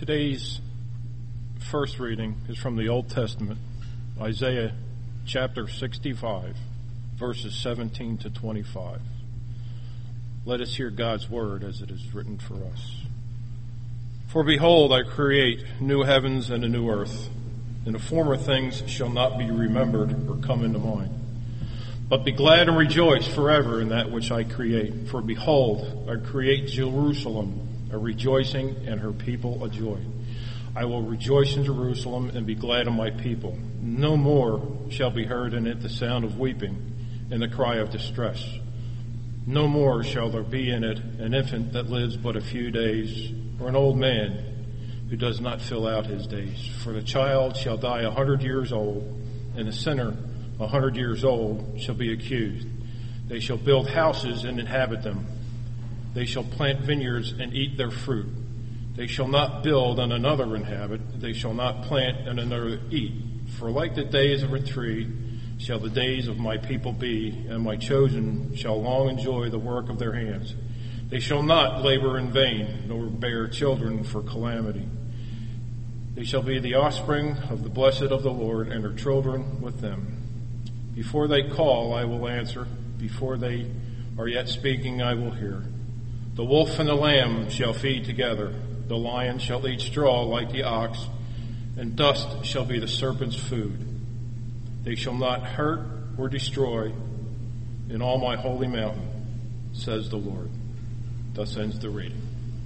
Today's first reading is from the Old Testament, Isaiah chapter 65, verses 17 to 25. Let us hear God's word as it is written for us. For behold, I create new heavens and a new earth, and the former things shall not be remembered or come into mind. But be glad and rejoice forever in that which I create. For behold, I create Jerusalem a rejoicing, and her people a joy. I will rejoice in Jerusalem and be glad in my people. No more shall be heard in it the sound of weeping and the cry of distress. No more shall there be in it an infant that lives but a few days, or an old man who does not fill out his days. For the child shall die 100 years old, and the sinner 100 years old shall be accused. They shall build houses and inhabit them. They shall plant vineyards and eat their fruit. They shall not build and another inhabit. They shall not plant and another eat. For like the days of a tree shall the days of my people be, and my chosen shall long enjoy the work of their hands. They shall not labor in vain, nor bear children for calamity. They shall be the offspring of the blessed of the Lord, and their children with them. Before they call, I will answer. Before they are yet speaking, I will hear. The wolf and the lamb shall feed together. The lion shall eat straw like the ox, and dust shall be the serpent's food. They shall not hurt or destroy in all my holy mountain, says the Lord. Thus ends the reading.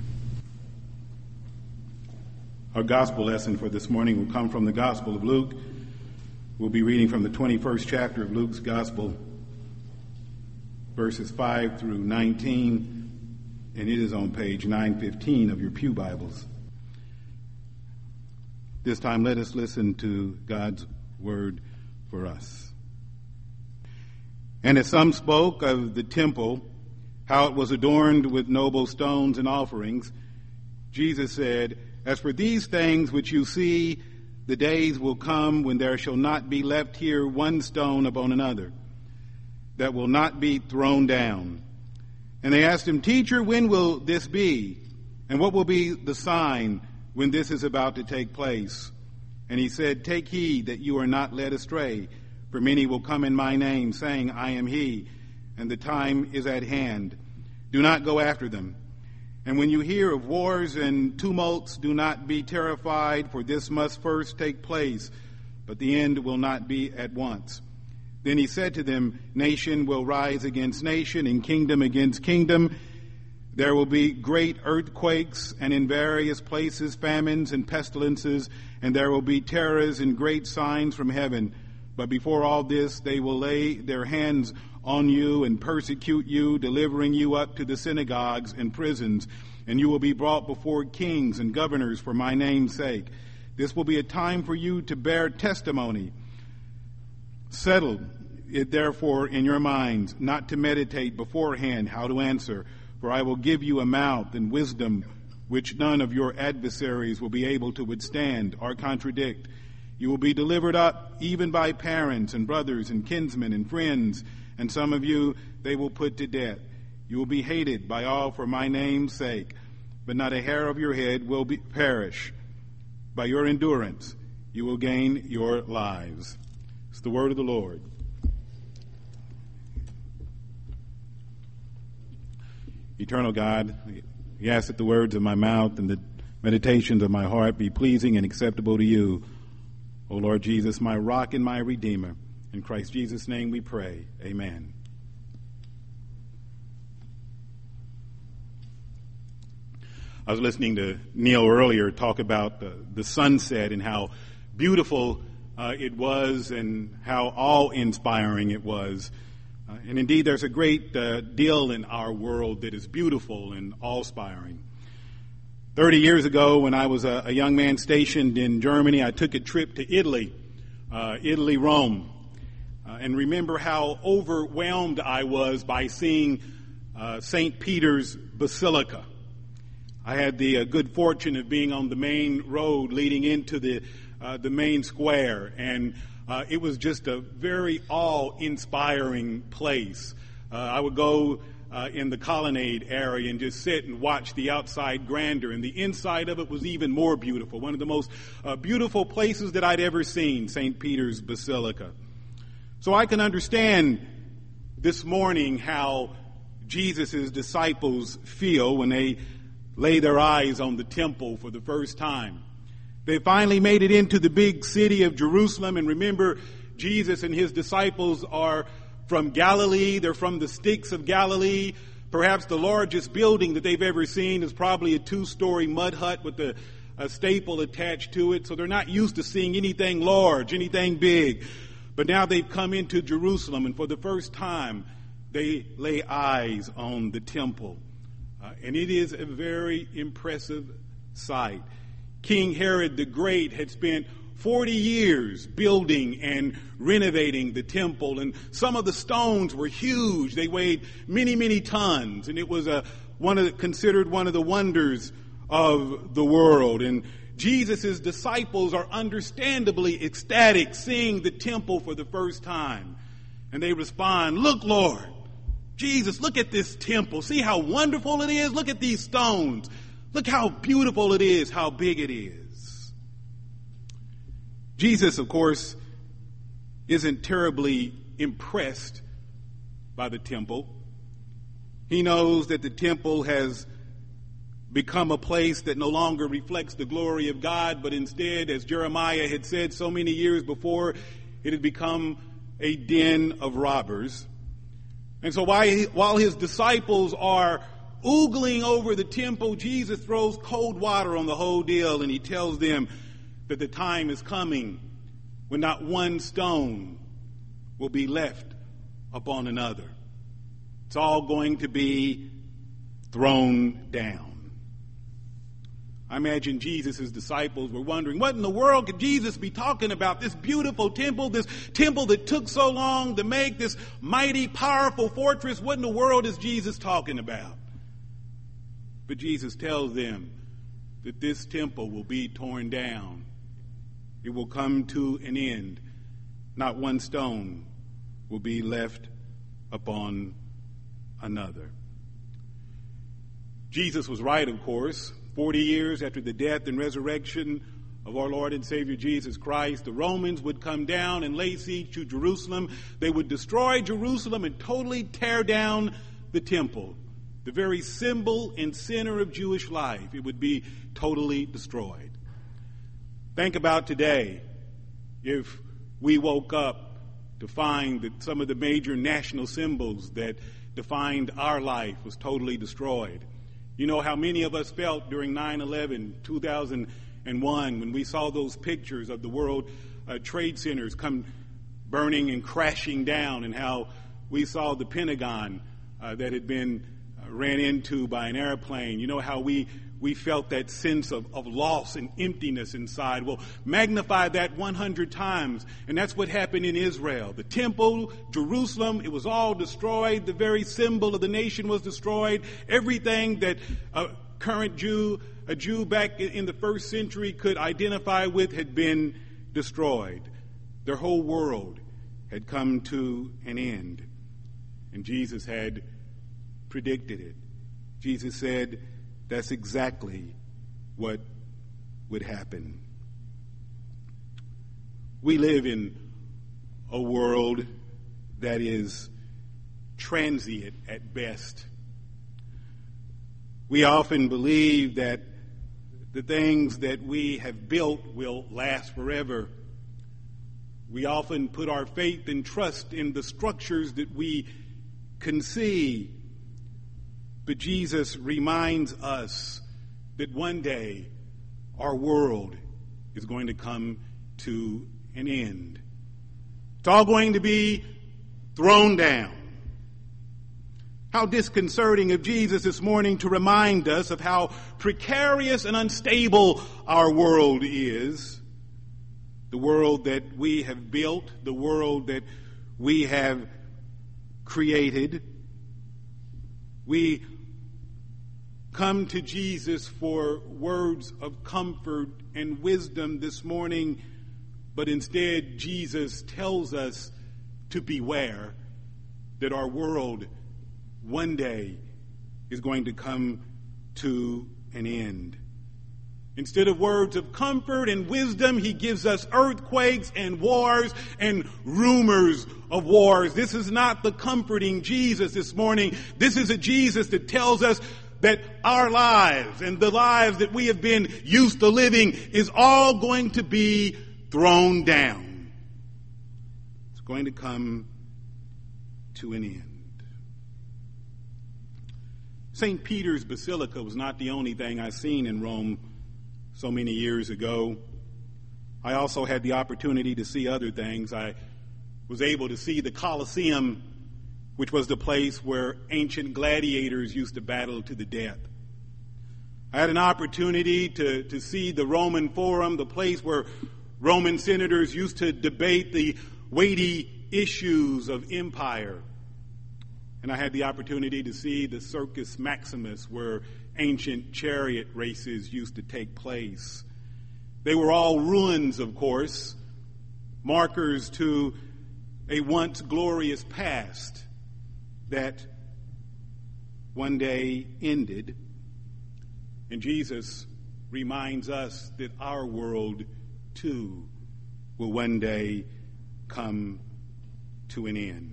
Our gospel lesson for this morning will come from the Gospel of Luke. We'll be reading from the 21st chapter of Luke's Gospel, verses 5 through 19, and it is on page 915 of your pew Bibles. This time, let us listen to God's word for us. And as some spoke of the temple, how it was adorned with noble stones and offerings, Jesus said, As for these things which you see, the days will come when there shall not be left here one stone upon another, that will not be thrown down. And they asked him, Teacher, when will this be? And what will be the sign when this is about to take place? And he said, Take heed that you are not led astray, for many will come in my name, saying, I am he, and the time is at hand. Do not go after them. And when you hear of wars and tumults, do not be terrified, for this must first take place, but the end will not be at once. Then he said to them, Nation will rise against nation, and kingdom against kingdom. There will be great earthquakes, and in various places famines and pestilences, and there will be terrors and great signs from heaven. But before all this, they will lay their hands on you and persecute you, delivering you up to the synagogues and prisons, and you will be brought before kings and governors for my name's sake. This will be a time for you to bear testimony. Settle it therefore in your minds, not to meditate beforehand how to answer, for I will give you a mouth and wisdom which none of your adversaries will be able to withstand or contradict. You will be delivered up even by parents and brothers and kinsmen and friends, and some of you they will put to death. You will be hated by all for my name's sake, but not a hair of your head will perish. By your endurance you will gain your lives. It's the word of the Lord. Eternal God, we ask that the words of my mouth and the meditations of my heart be pleasing and acceptable to you, O Lord Jesus, my rock and my redeemer. In Christ Jesus' name we pray. Amen. I was listening to Neil earlier talk about the sunset and how beautiful it was and how awe-inspiring it was. And indeed, there's a great deal in our world that is beautiful and awe-inspiring. 30 years ago, when I was a young man stationed in Germany, I took a trip to Italy, Rome, and remember how overwhelmed I was by seeing St. Peter's Basilica. I had the good fortune of being on the main road leading into the main square, and it was just a very awe-inspiring place. I would go in the colonnade area and just sit and watch the outside grandeur. And the inside of it was even more beautiful. One of the most beautiful places that I'd ever seen, St. Peter's Basilica. So I can understand this morning how Jesus' disciples feel when they lay their eyes on the temple for the first time. They finally made it into the big city of Jerusalem. And remember, Jesus and his disciples are from Galilee. They're from the sticks of Galilee. Perhaps the largest building that they've ever seen is probably a 2-story mud hut with a staple attached to it. So they're not used to seeing anything large, anything big. But now they've come into Jerusalem, and for the first time, they lay eyes on the temple. And it is a very impressive sight. King Herod the Great had spent 40 years building and renovating the temple, and some of the stones were huge. They weighed many, many tons, and it was considered one of the wonders of the world. And Jesus' disciples are understandably ecstatic seeing the temple for the first time. And they respond, "Look, Lord, Jesus, look at this temple. See how wonderful it is? Look at these stones. Look how beautiful it is, how big it is." Jesus, of course, isn't terribly impressed by the temple. He knows that the temple has become a place that no longer reflects the glory of God, but instead, as Jeremiah had said so many years before, it had become a den of robbers. And so while his disciples are oogling over the temple, Jesus throws cold water on the whole deal, and he tells them that the time is coming when not one stone will be left upon another. It's all going to be thrown down. I imagine Jesus' disciples were wondering, what in the world could Jesus be talking about? This beautiful temple, this temple that took so long to make, this mighty, powerful fortress. What in the world is Jesus talking about? But Jesus tells them that this temple will be torn down. It will come to an end. Not one stone will be left upon another. Jesus was right, of course. 40 years after the death and resurrection of our Lord and Savior Jesus Christ, the Romans would come down and lay siege to Jerusalem. They would destroy Jerusalem and totally tear down the temple, the very symbol and center of Jewish life. It would be totally destroyed. Think about today if we woke up to find that some of the major national symbols that defined our life was totally destroyed. You know how many of us felt during 9/11, 2001, when we saw those pictures of the World Trade Centers come burning and crashing down, and how we saw the Pentagon that had been ran into by an airplane. You know how we felt that sense of loss and emptiness inside. Well, magnify that 100 times, and that's what happened in Israel. The temple, Jerusalem, it was all destroyed. The very symbol of the nation was destroyed. Everything that a Jew back in the first century could identify with had been destroyed. Their whole world had come to an end, and Jesus had predicted it. Jesus said, that's exactly what would happen. We live in a world that is transient at best. We often believe that the things that we have built will last forever. We often put our faith and trust in the structures that we can see. But Jesus reminds us that one day our world is going to come to an end. It's all going to be thrown down. How disconcerting of Jesus this morning to remind us of how precarious and unstable our world is. The world that we have built, the world that we have created. We come to Jesus for words of comfort and wisdom this morning, but instead Jesus tells us to beware that our world one day is going to come to an end. Instead of words of comfort and wisdom, he gives us earthquakes and wars and rumors of wars. This is not the comforting Jesus this morning. This is a Jesus that tells us that our lives and the lives that we have been used to living is all going to be thrown down. It's going to come to an end. St. Peter's Basilica was not the only thing I seen in Rome so many years ago. I also had the opportunity to see other things. I was able to see the Colosseum, which was the place where ancient gladiators used to battle to the death. I had an opportunity to see the Roman Forum, the place where Roman senators used to debate the weighty issues of empire. And I had the opportunity to see the Circus Maximus, where ancient chariot races used to take place. They were all ruins, of course, markers to a once glorious past that one day ended. And Jesus reminds us that our world, too, will one day come to an end.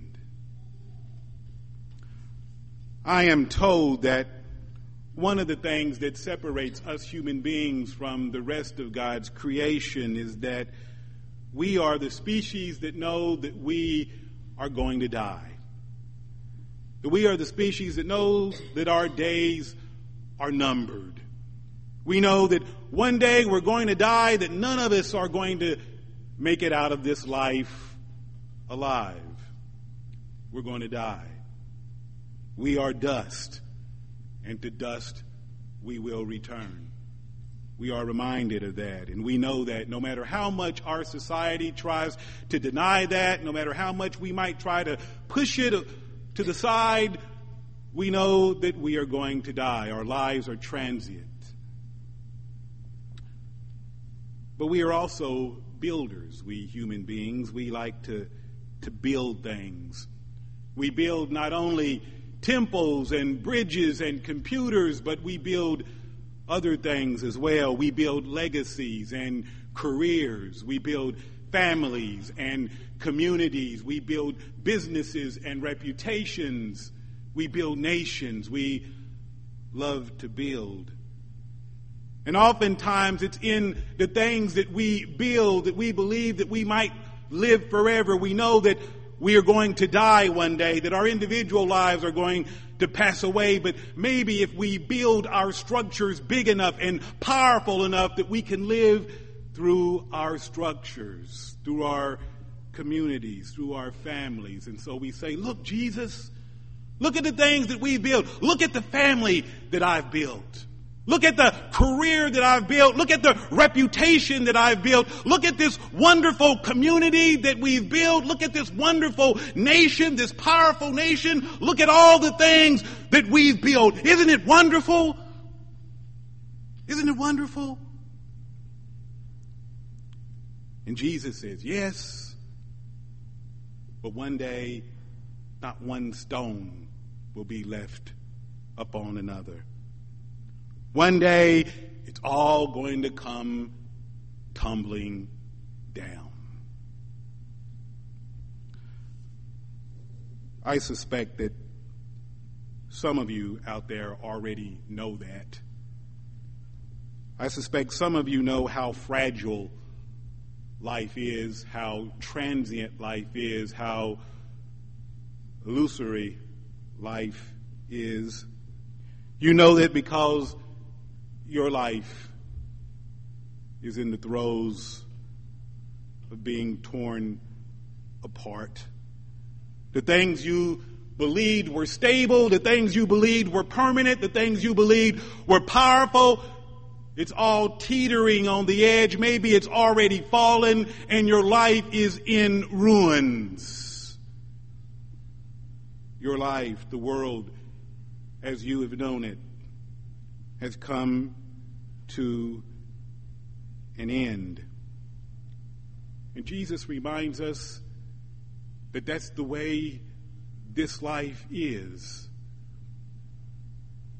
I am told that one of the things that separates us human beings from the rest of God's creation is that we are the species that know that we are going to die. That we are the species that knows that our days are numbered. We know that one day we're going to die, that none of us are going to make it out of this life alive. We're going to die. We are dust, and to dust we will return. We are reminded of that, and we know that no matter how much our society tries to deny that, no matter how much we might try to push it to the side, we know that we are going to die. Our lives are transient. But we are also builders, we human beings. We like to build things. We build not only temples and bridges and computers, but we build other things as well. We build legacies and careers. We build families and communities. We build businesses and reputations. We build nations. We love to build. And oftentimes it's in the things that we build that we believe that we might live forever. We know that we are going to die one day, that our individual lives are going to pass away, but maybe if we build our structures big enough and powerful enough that we can live through our structures, through our communities, through our families. And so we say, look, Jesus, look at the things that we built. Look at the family that I've built. Look at the career that I've built. Look at the reputation that I've built. Look at this wonderful community that we've built. Look at this wonderful nation, this powerful nation. Look at all the things that we've built. Isn't it wonderful? Isn't it wonderful? And Jesus says, yes, but one day not one stone will be left upon another. One day, it's all going to come tumbling down. I suspect that some of you out there already know that. I suspect some of you know how fragile life is, how transient life is, how illusory life is. You know that because your life is in the throes of being torn apart. The things you believed were stable, the things you believed were permanent, the things you believed were powerful, it's all teetering on the edge. Maybe it's already fallen and your life is in ruins. Your life, the world as you have known it, has come to an end. And Jesus reminds us that that's the way this life is.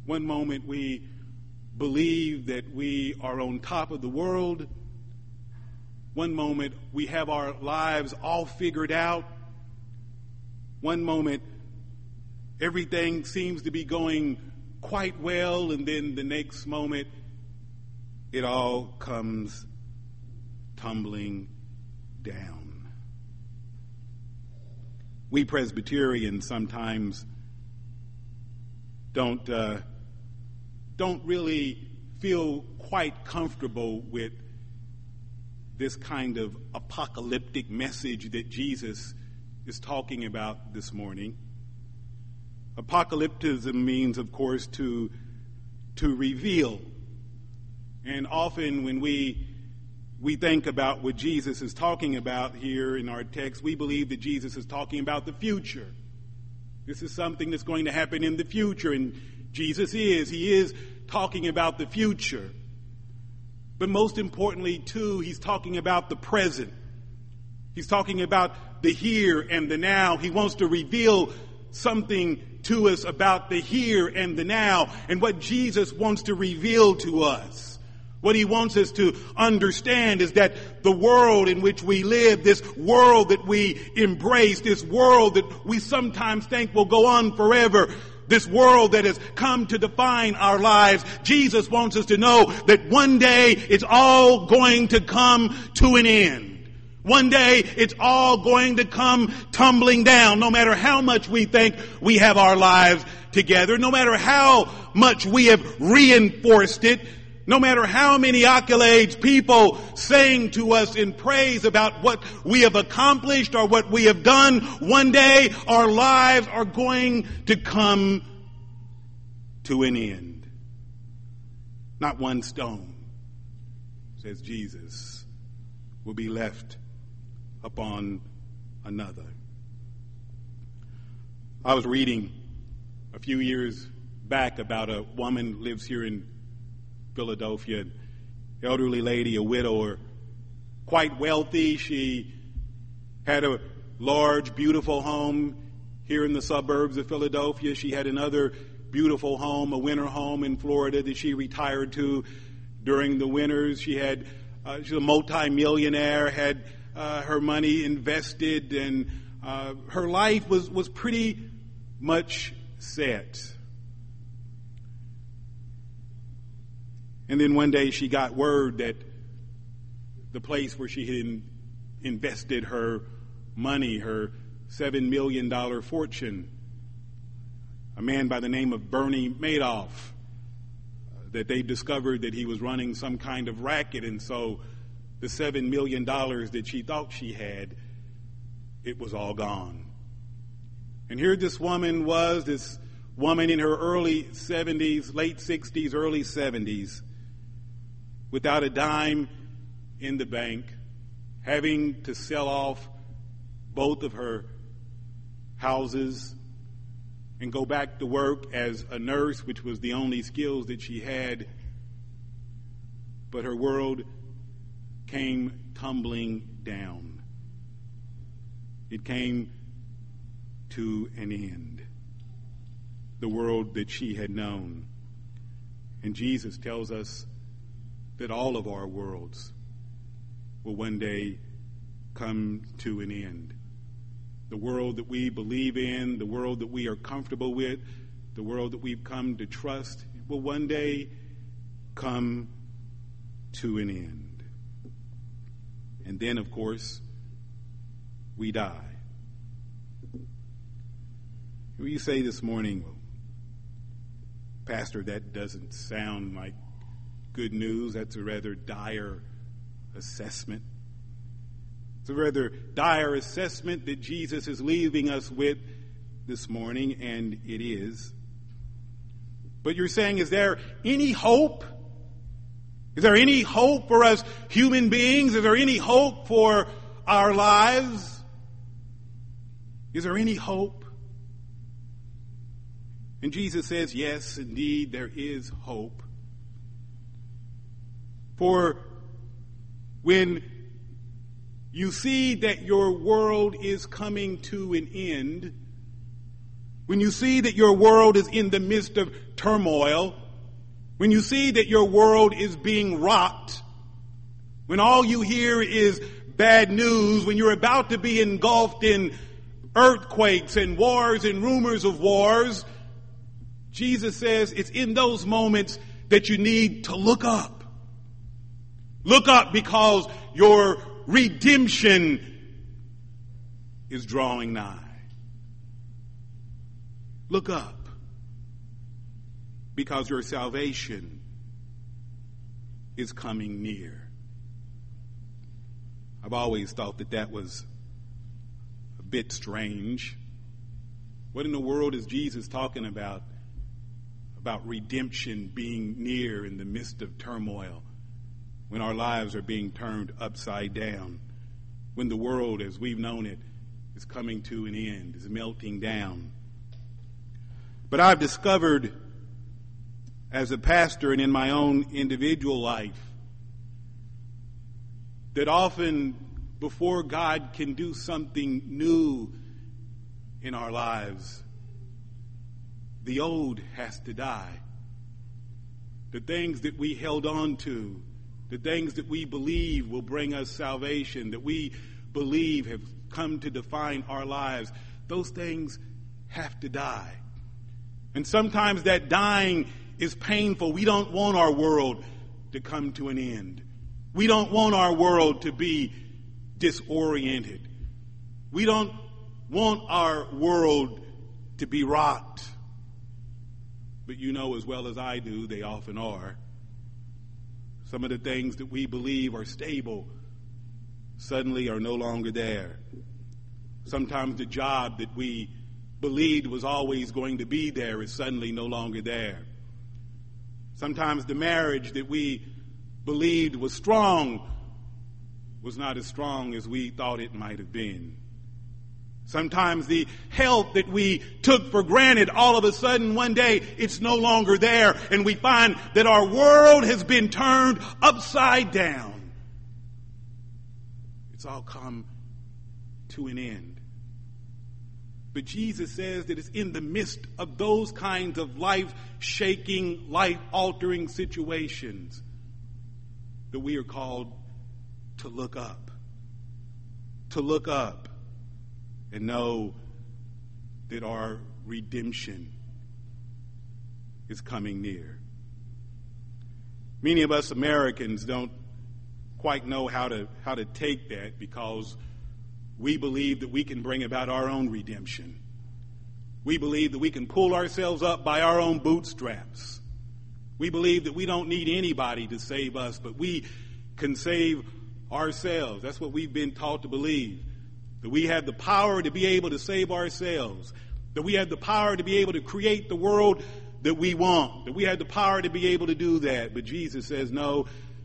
One moment we believe that we are on top of the world. One moment we have our lives all figured out. One moment everything seems to be going quite well, and then the next moment it all comes tumbling down. We Presbyterians sometimes don't really feel quite comfortable with this kind of apocalyptic message that Jesus is talking about this morning. Apocalypticism means, of course, to reveal. And often when we think about what Jesus is talking about here in our text, we believe that Jesus is talking about the future. This is something that's going to happen in the future, and Jesus he is talking about the future. But most importantly, too, he's talking about the present. He's talking about the here and the now. He wants to reveal something to us about the here and the now, and what Jesus wants to reveal to us. What he wants us to understand is that the world in which we live, this world that we embrace, this world that we sometimes think will go on forever, this world that has come to define our lives, Jesus wants us to know that one day it's all going to come to an end. One day it's all going to come tumbling down, no matter how much we think we have our lives together, no matter how much we have reinforced it, no matter how many accolades people saying to us in praise about what we have accomplished or what we have done, one day our lives are going to come to an end. Not one stone, says Jesus, will be left upon another. I was reading a few years back about a woman who lives here in Philadelphia, an elderly lady, a widower, quite wealthy. She had a large, beautiful home here in the suburbs of Philadelphia. She had another beautiful home, a winter home in Florida that she retired to during the winters. She's a multi-millionaire, had her money invested, and her life was pretty much set. And then one day she got word that the place where she had invested her money, her $7 million fortune, a man by the name of Bernie Madoff, that they discovered that he was running some kind of racket, and so the $7 million that she thought she had, it was all gone. And here this woman in her early 70s, late 60s, early 70s, without a dime in the bank, having to sell off both of her houses and go back to work as a nurse, which was the only skills that she had. But her world came tumbling down. It came to an end. The world that she had known. And Jesus tells us that all of our worlds will one day come to an end. The world that we believe in, the world that we are comfortable with, the world that we've come to trust, will one day come to an end. And then, of course, we die. You say this morning, well, Pastor, that doesn't sound like good news. That's a rather dire assessment. It's a rather dire assessment that Jesus is leaving us with this morning, and it is. But you're saying, is there any hope? Is there any hope for us human beings? Is there any hope for our lives? Is there any hope? And Jesus says, yes, indeed, there is hope. For when you see that your world is coming to an end, when you see that your world is in the midst of turmoil, when you see that your world is being rocked, when all you hear is bad news, when you're about to be engulfed in earthquakes and wars and rumors of wars, Jesus says it's in those moments that you need to look up. Look up because your redemption is drawing nigh. Look up because your salvation is coming near. I've always thought that that was a bit strange. What in the world is Jesus talking about redemption being near in the midst of turmoil, when our lives are being turned upside down, when the world as we've known it is coming to an end, is melting down? But I've discovered as a pastor and in my own individual life that often before God can do something new in our lives, the old has to die. The things that we held on to, the things that we believe will bring us salvation, that we believe have come to define our lives, those things have to die. And sometimes that dying is painful. We don't want our world to come to an end. We don't want our world to be disoriented. We don't want our world to be rocked. But you know as well as I do, they often are. Some of the things that we believe are stable suddenly are no longer there. Sometimes the job that we believed was always going to be there is suddenly no longer there. Sometimes the marriage that we believed was strong was not as strong as we thought it might have been. Sometimes the health that we took for granted, all of a sudden one day it's no longer there, and we find that our world has been turned upside down. It's all come to an end. But Jesus says that it's in the midst of those kinds of life-shaking, life-altering situations that we are called to look up. To look up and know that our redemption is coming near. Many of us Americans don't quite know how to take that, because we believe that we can bring about our own redemption. We believe that we can pull ourselves up by our own bootstraps. We believe that we don't need anybody to save us, but we can save ourselves. That's what we've been taught to believe. That we have the power to be able to save ourselves. That we have the power to be able to create the world that we want. That we have the power to be able to do that. But Jesus says, no,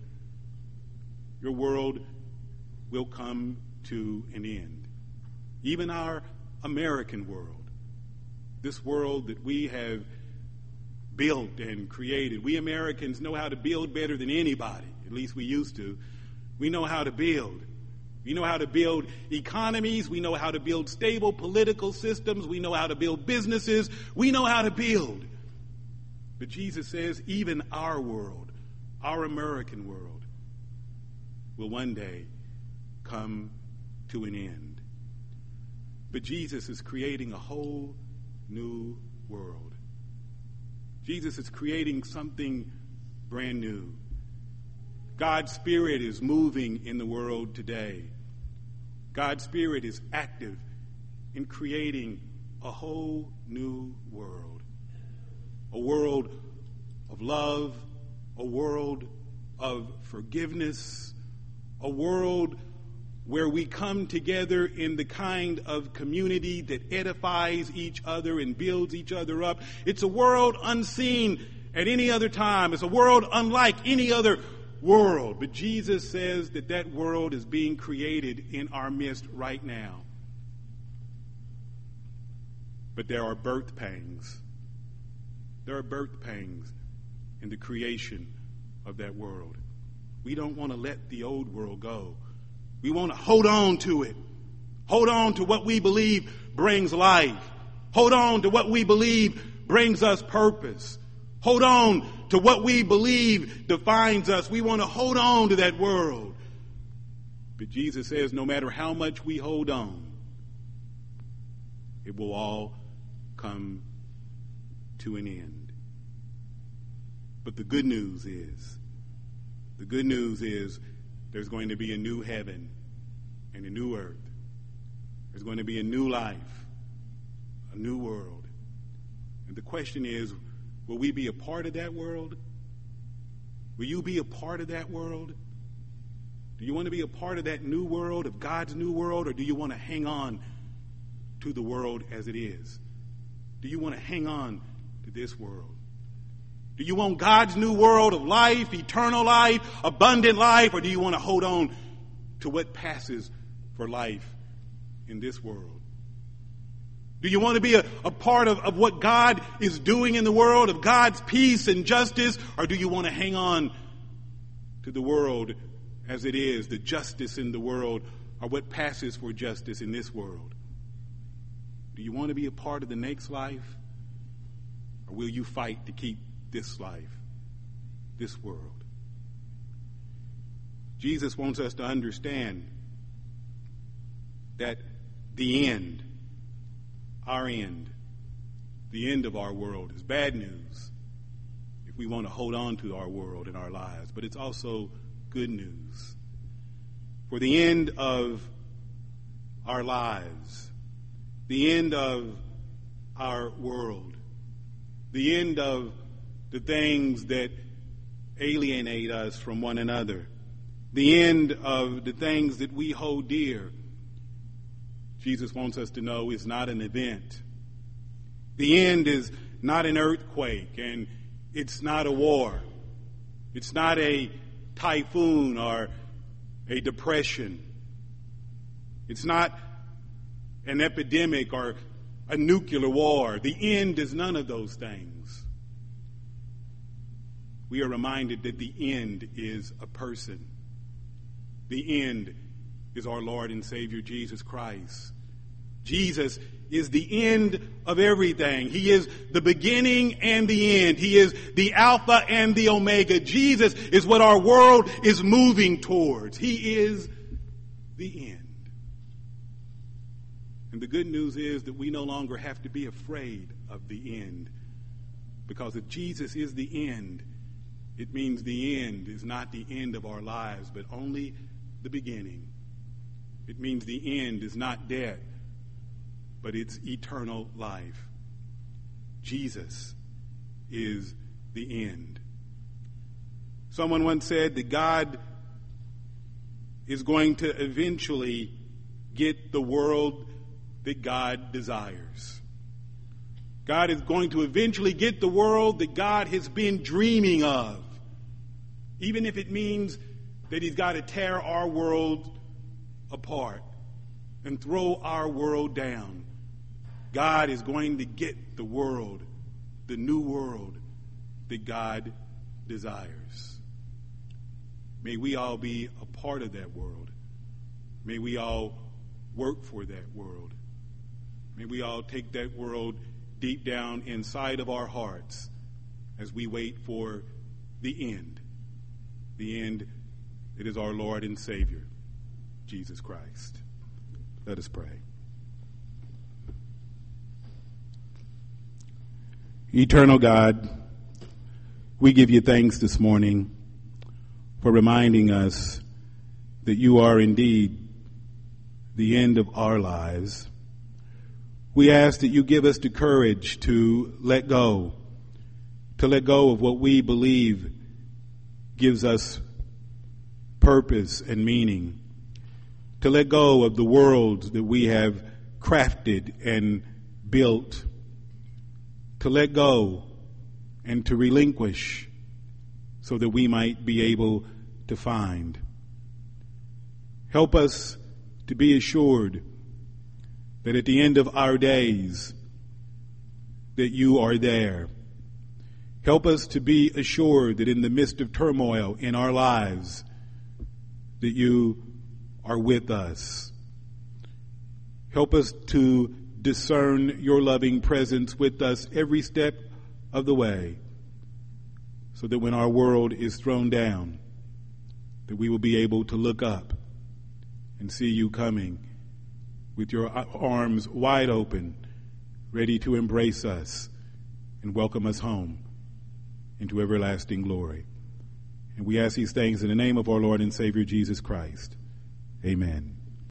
your world will come to an end. Even our American world, this world that we have built and created. We Americans know how to build better than anybody. At least we used to. We know how to build. We know how to build economies. We know how to build stable political systems. We know how to build businesses. We know how to build. But Jesus says even our world, our American world, will one day come to an end. But Jesus is creating a whole new world. Jesus is creating something brand new. God's Spirit is moving in the world today. God's Spirit is active in creating a whole new world. A world of love, a world of forgiveness, a world where we come together in the kind of community that edifies each other and builds each other up. It's a world unseen at any other time. It's a world unlike any other world. But Jesus says that that world is being created in our midst right now. But there are birth pangs. There are birth pangs in the creation of that world. We don't want to let the old world go. We want to hold on to it. Hold on to what we believe brings life. Hold on to what we believe brings us purpose. Hold on to what we believe defines us. We want to hold on to that world. But Jesus says no matter how much we hold on, it will all come to an end. But the good news is there's going to be a new heaven and a new earth. There's going to be a new life, a new world. And the question is, will we be a part of that world? Will you be a part of that world? Do you want to be a part of that new world, of God's new world, or do you want to hang on to the world as it is? Do you want to hang on to this world? Do you want God's new world of life, eternal life, abundant life, or do you want to hold on to what passes for life in this world? Do you want to be a part of what God is doing in the world, of God's peace and justice, or do you want to hang on to the world as it is, the justice in the world, or what passes for justice in this world? Do you want to be a part of the next life, or will you fight to keep this life, this world? Jesus wants us to understand that the end, our end, the end of our world is bad news if we want to hold on to our world and our lives. But it's also good news. For the end of our lives, the end of our world, the end of the things that alienate us from one another, the end of the things that we hold dear, Jesus wants us to know is not an event. The end is not an earthquake, and it's not a war. It's not a typhoon or a depression. It's not an epidemic or a nuclear war. The end is none of those things. We are reminded that the end is a person. The end is our Lord and Savior, Jesus Christ. Jesus is the end of everything. He is the beginning and the end. He is the Alpha and the Omega. Jesus is what our world is moving towards. He is the end. And the good news is that we no longer have to be afraid of the end. Because if Jesus is the end, it means the end is not the end of our lives, but only the beginning. It means the end is not death, but it's eternal life. Jesus is the end. Someone once said that God is going to eventually get the world that God desires. God is going to eventually get the world that God has been dreaming of, even if it means that he's got to tear our world apart and throw our world down. God is going to get the world, the new world that God desires. May we all be a part of that world. May we all work for that world. May we all take that world deep down inside of our hearts as we wait for the end that is our Lord and Savior, Jesus Christ. Let us pray. Eternal God, we give you thanks this morning for reminding us that you are indeed the end of our lives. We ask that you give us the courage to let go of what we believe gives us purpose and meaning, to let go of the worlds that we have crafted and built, to let go and to relinquish so that we might be able to find. Help us to be assured that at the end of our days that you are there. Help us to be assured that in the midst of turmoil in our lives that you are with us. Help us to discern your loving presence with us every step of the way, so that when our world is thrown down, that we will be able to look up and see you coming with your arms wide open, ready to embrace us and welcome us home into everlasting glory. And we ask these things in the name of our Lord and Savior Jesus Christ. Amen.